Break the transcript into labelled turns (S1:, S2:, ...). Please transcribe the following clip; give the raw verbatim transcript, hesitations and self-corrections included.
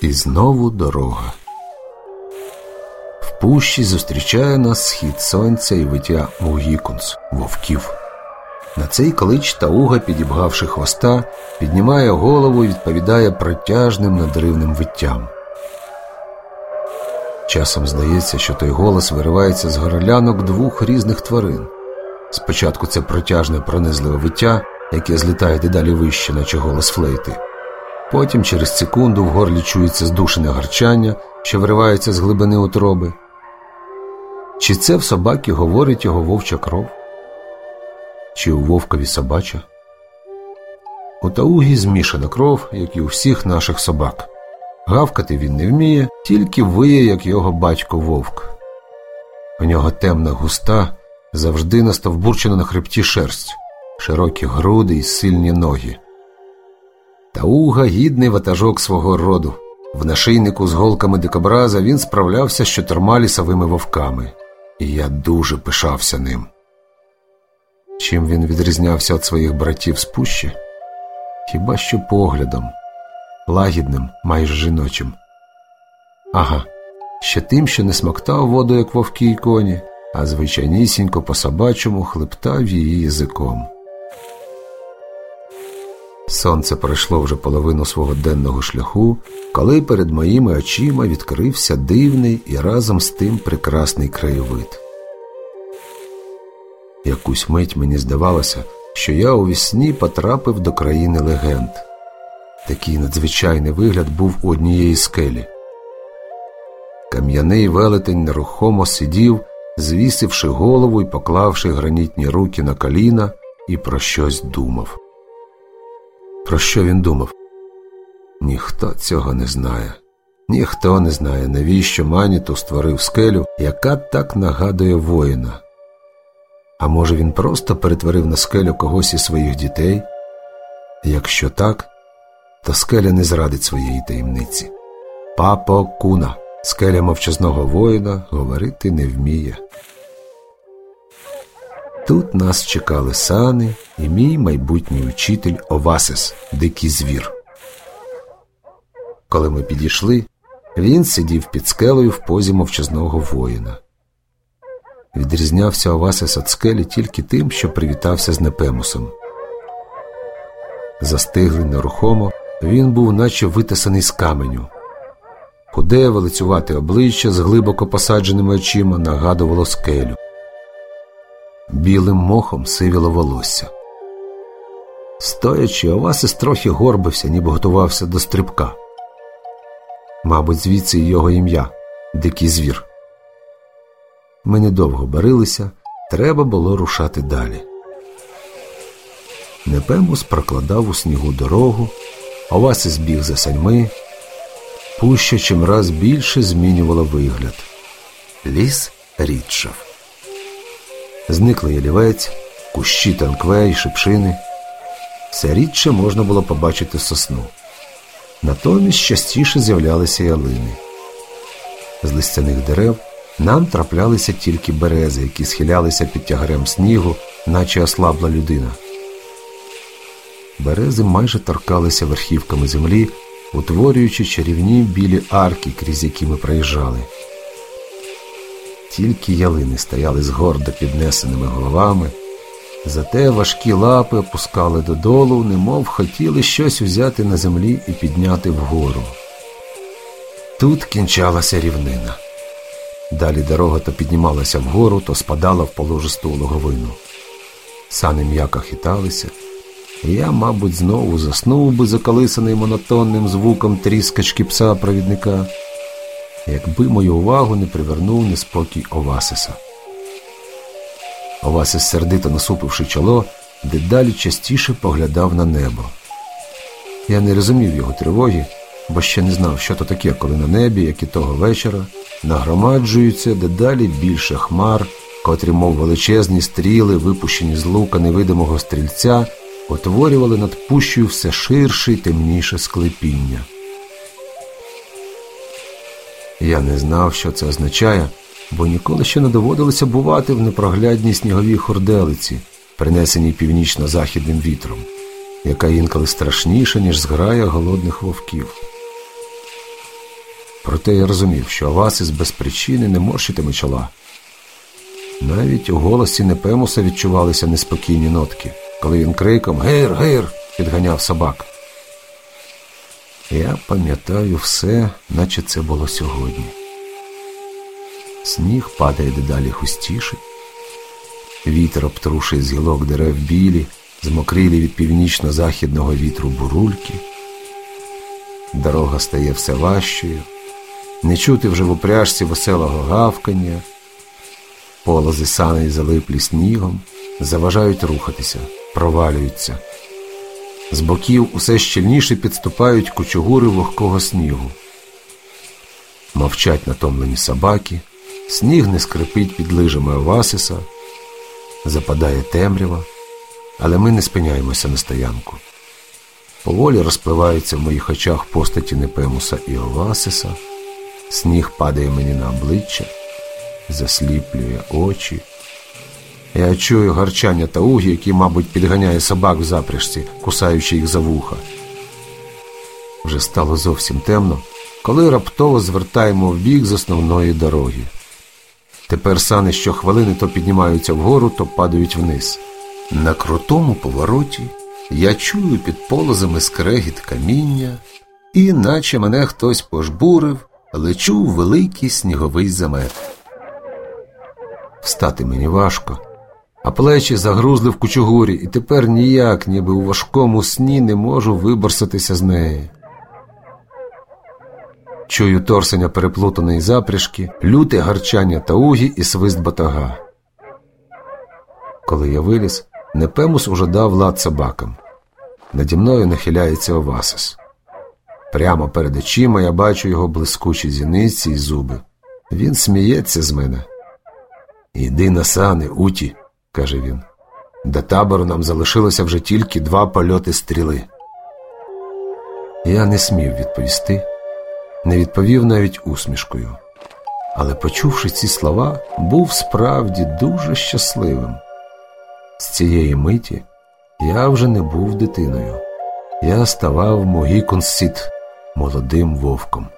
S1: І знову дорога. В пущі зустрічає нас схід сонця і виття мугікунс – вовків. На цей клич Тауга, підібгавши хвоста, піднімає голову і відповідає протяжним надривним виттям. Часом здається, що той голос виривається з горлянок двох різних тварин. Спочатку це протяжне пронизливе виття, яке злітає дедалі вище, наче голос флейти. Потім через секунду в горлі чується здушене гарчання, що виривається з глибини утроби. Чи це в собаки говорить його вовча кров? Чи у вовкові собача? У Таугі змішана кров, як і у всіх наших собак. Гавкати він не вміє, тільки виє, як його батько вовк. У нього темна, густа, завжди настовбурчена на хребті шерсть, широкі груди і сильні ноги. Тауга – гідний ватажок свого роду. В нашийнику з голками дикобраза він справлявся з чотирма лісовими вовками. І я дуже пишався ним. Чим він відрізнявся від своїх братів з пущі? Хіба що поглядом, лагідним, майже жіночим. Ага, ще тим, що не смоктав воду, як вовки й коні, а звичайнісінько по-собачому хлептав її язиком. Сонце пройшло вже половину свого денного шляху, коли перед моїми очима відкрився дивний і разом з тим прекрасний краєвид. Якусь мить мені здавалося, що я у вісні потрапив до країни легенд. Такий надзвичайний вигляд був у однієї скелі. Кам'яний велетень нерухомо сидів, звісивши голову і поклавши гранітні руки на коліна, і про щось думав. Про що він думав? Ніхто цього не знає. Ніхто не знає, навіщо Маніту створив скелю, яка так нагадує воїна. А може, він просто перетворив на скелю когось із своїх дітей? Якщо так, то скеля не зрадить своєї таємниці. Папо Куна, скеля мовчазного воїна, говорити не вміє. Тут нас чекали сани і мій майбутній учитель Овасис, дикий звір. Коли ми підійшли, він сидів під скелею в позі мовчазного воїна. Відрізнявся Овасис від скелі тільки тим, що привітався з Непемусом. Застиглий нерухомо, він був наче витесаний з каменю. Худе, велицювате обличчя з глибоко посадженими очима нагадувало скелю. Білим мохом сивіло волосся. Стоячи, Овасис трохи горбився, ніби готувався до стрибка. Мабуть, звідси й його ім'я – Дикий звір. Ми недовго барилися, треба було рушати далі. Непемус прокладав у снігу дорогу, Овасис біг за саньми. Пуща чимраз більше змінювала вигляд. Ліс рідшав. Зникли ялівець, кущі танкве й шипшини. Все рідше можна було побачити сосну. Натомість частіше з'являлися ялини. З листяних дерев нам траплялися тільки берези, які схилялися під тягарем снігу, наче ослабла людина. Берези майже торкалися верхівками землі, утворюючи чарівні білі арки, крізь які ми проїжджали. Тільки ялини стояли з гордо піднесеними головами, зате важкі лапи опускали додолу, немов хотіли щось узяти на землі і підняти вгору. Тут кінчалася рівнина. Далі дорога то піднімалася вгору, то спадала в положисту логовину. Сани м'яко хиталися, і я, мабуть, знову заснув би, заколисаний монотонним звуком тріскачки пса-провідника, якби мою увагу не привернув неспокій Овасиса. Овасис, сердито насупивши чоло, дедалі частіше поглядав на небо. Я не розумів його тривоги, бо ще не знав, що то таке, коли на небі, як і того вечора, нагромаджуються дедалі більше хмар, котрі, мов величезні стріли, випущені з лука невидимого стрільця, утворювали над пущею все ширше й темніше склепіння. Я не знав, що це означає, бо ніколи ще не доводилося бувати в непроглядній сніговій хурделиці, принесеній північно-західним вітром, яка інколи страшніша, ніж зграя голодних вовків. Проте я розумів, що Овасис без причини не морщитиме чола. Навіть у голосі Непемуса відчувалися неспокійні нотки, коли він криком «Гир! Гир!» підганяв собак. Я пам'ятаю все, наче це було сьогодні. Сніг падає дедалі густіший. Вітер обтрушує з гілок дерев білі, змокрілі від північно-західного вітру бурульки. Дорога стає все важчою. Не чути вже в упряжці веселого гавкання. Полози саней залиплі снігом, заважають рухатися, провалюються. З боків усе щільніше підступають кучугури вогкого снігу. Мовчать натомлені собаки, сніг не скрипить під лижами Овасиса, западає темрява, але ми не спиняємося на стоянку. Поволі розпливаються в моїх очах постаті Непемуса і Овасиса, сніг падає мені на обличчя, засліплює очі. Я чую гарчання Таугі, який, мабуть, підганяє собак в запряжці, кусаючи їх за вуха. Вже стало зовсім темно, коли раптово звертаємо вбік з основної дороги. Тепер сани щохвилини то піднімаються вгору, то падають вниз. На крутому повороті я чую під полозами скрегіт каміння, і, наче мене хтось пожбурив, лечу в великий сніговий замет. Встати мені важко, а плечі загрузли в кучугурі, і тепер ніяк, ніби у важкому сні, не можу виборсатися з неї. Чую торсення переплутаної запряжки, люте гарчання Таугі і свист батога. Коли я виліз, Непемус уже дав лад собакам. Наді мною нахиляється Овасис. Прямо перед очима я бачу його блискучі зіниці і зуби. Він сміється з мене. «Іди на сани, Уті», – каже він. «До табору нам залишилося вже тільки два польоти стріли». Я не смів відповісти, не відповів навіть усмішкою. Але, почувши ці слова, був справді дуже щасливим. З цієї миті я вже не був дитиною. Я ставав Могікон Сід, молодим вовком.